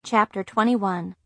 Chapter 21.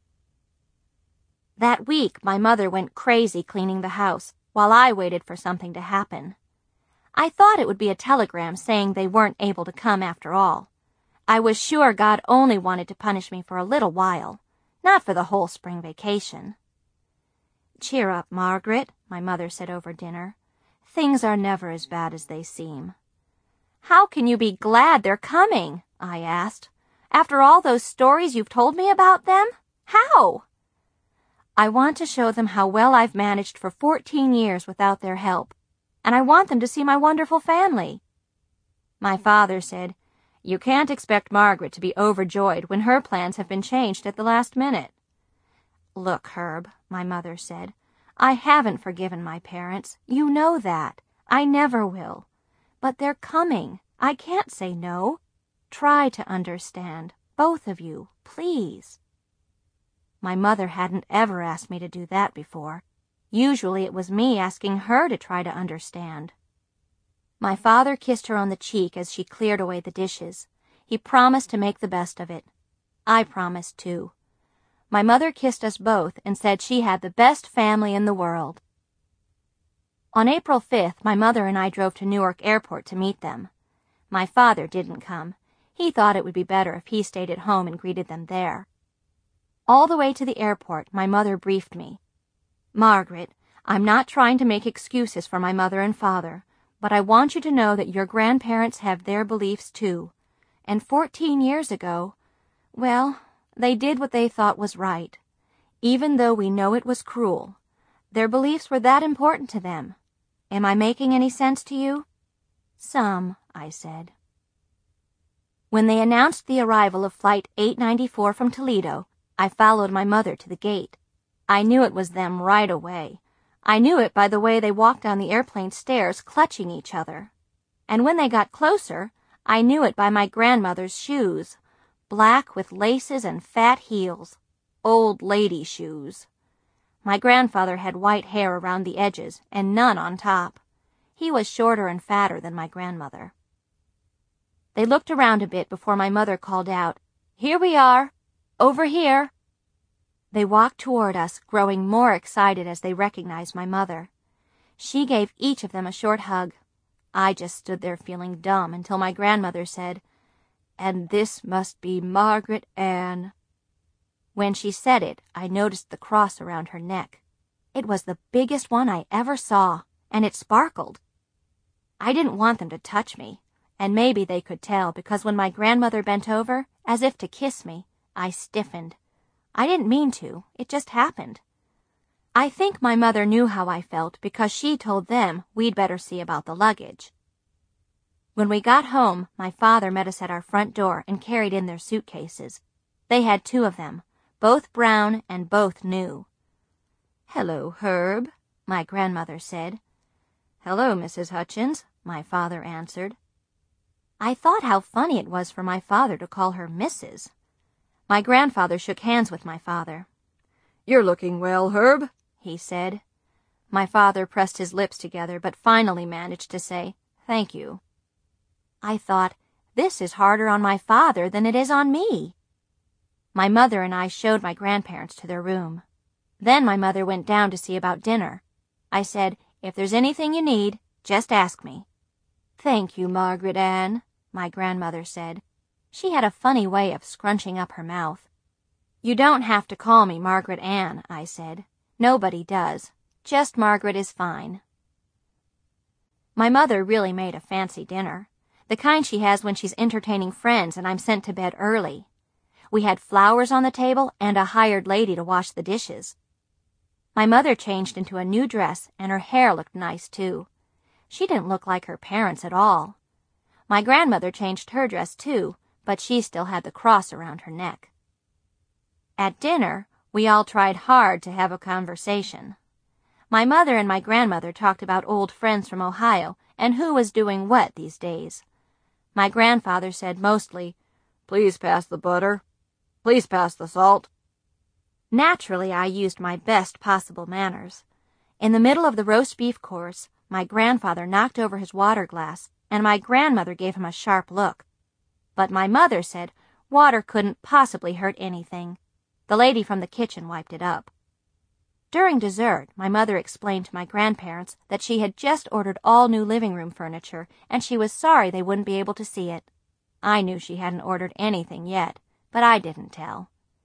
That week, my mother went crazy cleaning the house, while I waited for something to happen. I thought it would be a telegram saying they weren't able to come after all. I was sure God only wanted to punish me for a little while, not for the whole spring vacation. "Cheer up, Margaret," my mother said over dinner. "Things are never as bad as they seem." "How can you be glad they're coming?" I asked. "After all those stories you've told me about them? How?" "I want to show them how well I've managed for 14 years without their help, and I want them to see my wonderful family." My father said, "You can't expect Margaret to be overjoyed when her plans have been changed at the last minute." "Look, Herb," my mother said, "I haven't forgiven my parents. You know that. I never will. But they're coming. I can't say no. Try to understand, both of you, please." My mother hadn't ever asked me to do that before. Usually it was me asking her to try to understand. My father kissed her on the cheek as she cleared away the dishes. He promised to make the best of it. I promised too. My mother kissed us both and said she had the best family in the world. On April 5th, my mother and I drove to Newark Airport to meet them. My father didn't come. He thought it would be better if he stayed at home and greeted them there. All the way to the airport, my mother briefed me. "Margaret, I'm not trying to make excuses for my mother and father, but I want you to know that your grandparents have their beliefs too. And 14 years ago, well, they did what they thought was right. Even though we know it was cruel, their beliefs were that important to them. Am I making any sense to you?" "Some," I said. When they announced the arrival of Flight 894 from Toledo, I followed my mother to the gate. I knew it was them right away. I knew it by the way they walked down the airplane stairs clutching each other. And when they got closer, I knew it by my grandmother's shoes, black with laces and fat heels, old lady shoes. My grandfather had white hair around the edges and none on top. He was shorter and fatter than my grandmother. They looked around a bit before my mother called out, "Here we are! Over here!" They walked toward us, growing more excited as they recognized my mother. She gave each of them a short hug. I just stood there feeling dumb until my grandmother said, "And this must be Margaret Ann." When she said it, I noticed the cross around her neck. It was the biggest one I ever saw, and it sparkled. I didn't want them to touch me, and maybe they could tell because when my grandmother bent over, as if to kiss me, I stiffened. I didn't mean to. It just happened. I think my mother knew how I felt because she told them we'd better see about the luggage. When we got home, my father met us at our front door and carried in their suitcases. They had 2 of them, both brown and both new. "Hello, Herb," my grandmother said. "Hello, Mrs. Hutchins," my father answered. I thought how funny it was for my father to call her Mrs. My grandfather shook hands with my father. "You're looking well, Herb," he said. My father pressed his lips together, but finally managed to say, "Thank you." I thought, this is harder on my father than it is on me. My mother and I showed my grandparents to their room. Then my mother went down to see about dinner. I said, "If there's anything you need, just ask me." "Thank you, Margaret Ann," my grandmother said. She had a funny way of scrunching up her mouth. "You don't have to call me Margaret Ann," I said. "Nobody does. Just Margaret is fine." My mother really made a fancy dinner, the kind she has when she's entertaining friends and I'm sent to bed early. We had flowers on the table and a hired lady to wash the dishes. My mother changed into a new dress and her hair looked nice too. She didn't look like her parents at all. My grandmother changed her dress too, but she still had the cross around her neck. At dinner, we all tried hard to have a conversation. My mother and my grandmother talked about old friends from Ohio and who was doing what these days. My grandfather said mostly, "Please pass the butter. Please pass the salt." Naturally, I used my best possible manners. In the middle of the roast beef course, my grandfather knocked over his water glass, and my grandmother gave him a sharp look. But my mother said, Water couldn't possibly hurt anything. The lady from the kitchen wiped it up. During dessert, my mother explained to my grandparents that she had just ordered all new living room furniture, and she was sorry they wouldn't be able to see it. I knew she hadn't ordered anything yet, but I didn't tell.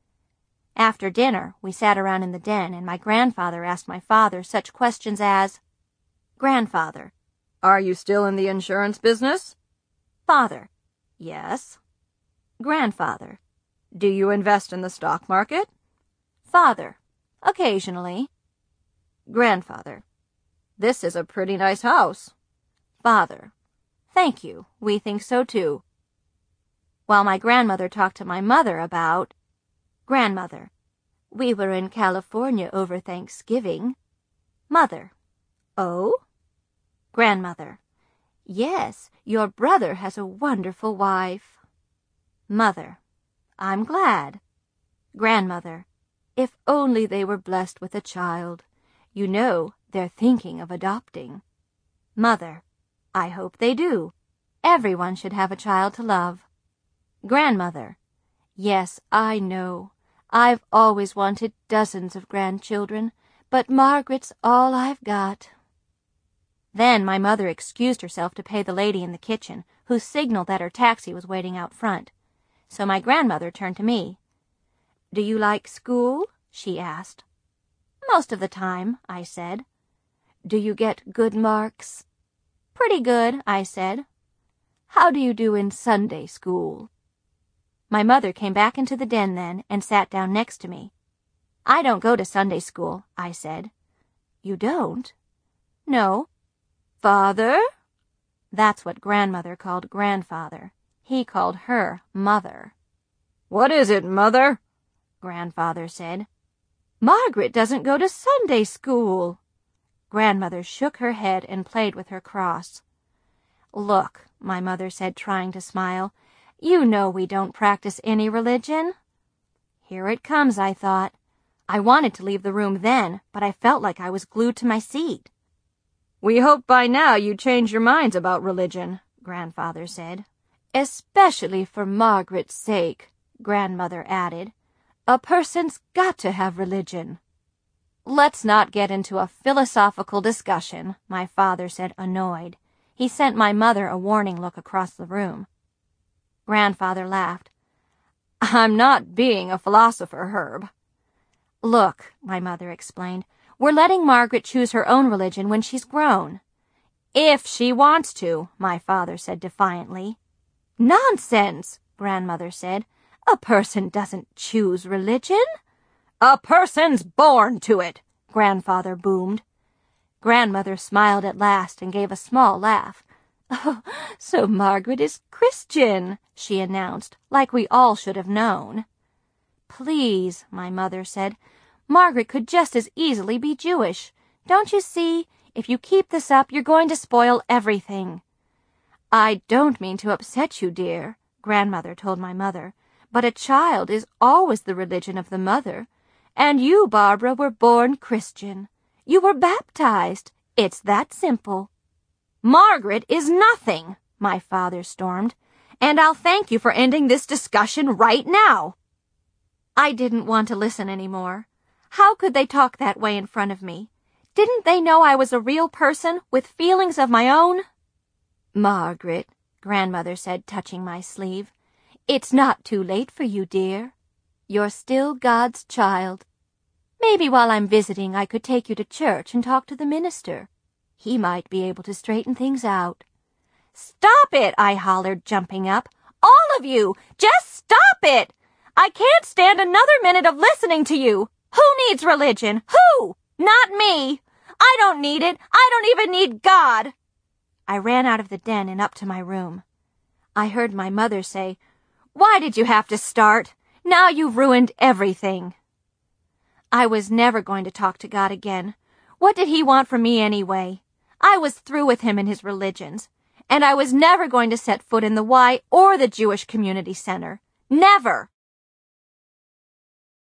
After dinner, we sat around in the den, and my grandfather asked my father such questions as, "Grandfather, are you still in the insurance business?" "Father, yes." "Grandfather, do you invest in the stock market?" "Father, occasionally." "Grandfather, this is a pretty nice house." "Father, thank you, we think so too." While my grandmother talked to my mother about, "Grandmother, we were in California over Thanksgiving." "Mother, oh?" "Grandmother, yes, your brother has a wonderful wife." "Mother, I'm glad." "Grandmother, if only they were blessed with a child. You know, they're thinking of adopting." "Mother, I hope they do. Everyone should have a child to love." "Grandmother, yes, I know. I've always wanted dozens of grandchildren, but Margaret's all I've got." Then my mother excused herself to pay the lady in the kitchen, who signaled that her taxi was waiting out front. So my grandmother turned to me. "Do you like school?" she asked. "Most of the time," I said. "Do you get good marks?" "Pretty good," I said. "How do you do in Sunday school?" My mother came back into the den then and sat down next to me. "I don't go to Sunday school," I said. "You don't?" "No." "Father?" That's what grandmother called grandfather. He called her mother. "What is it, Mother?" grandfather said. "Margaret doesn't go to Sunday school." Grandmother shook her head and played with her cross. "Look," my mother said, trying to smile, "you know we don't practice any religion." Here it comes, I thought. I wanted to leave the room then, but I felt like I was glued to my seat. "We hope by now you change your minds about religion," grandfather said. "Especially for Margaret's sake," grandmother added. "A person's got to have religion." "Let's not get into a philosophical discussion," my father said, annoyed. He sent my mother a warning look across the room. Grandfather laughed. "I'm not being a philosopher, Herb." "Look," my mother explained, "we're letting Margaret choose her own religion when she's grown." "If she wants to," my father said defiantly. "Nonsense," grandmother said. "A person doesn't choose religion." "A person's born to it," grandfather boomed. Grandmother smiled at last and gave a small laugh. "Oh, so Margaret is Christian," she announced, like we all should have known. "Please," my mother said, "Margaret could just as easily be Jewish. Don't you see? If you keep this up, you're going to spoil everything." "I don't mean to upset you, dear," grandmother told my mother, "but a child is always the religion of the mother. And you, Barbara, were born Christian. You were baptized. It's that simple." "Margaret is nothing," my father stormed, "and I'll thank you for ending this discussion right now." I didn't want to listen anymore. How could they talk that way in front of me? Didn't they know I was a real person with feelings of my own? "Margaret," grandmother said, touching my sleeve, "it's not too late for you, dear. You're still God's child. Maybe while I'm visiting I could take you to church and talk to the minister. He might be able to straighten things out." "Stop it!" I hollered, jumping up. "All of you! Just stop it! I can't stand another minute of listening to you! Who needs religion? Who? Not me! I don't need it! I don't even need God!" I ran out of the den and up to my room. I heard my mother say, "Why did you have to start? Now you've ruined everything." I was never going to talk to God again. What did he want from me anyway? I was through with him and his religions, and I was never going to set foot in the Y or the Jewish Community Center. Never!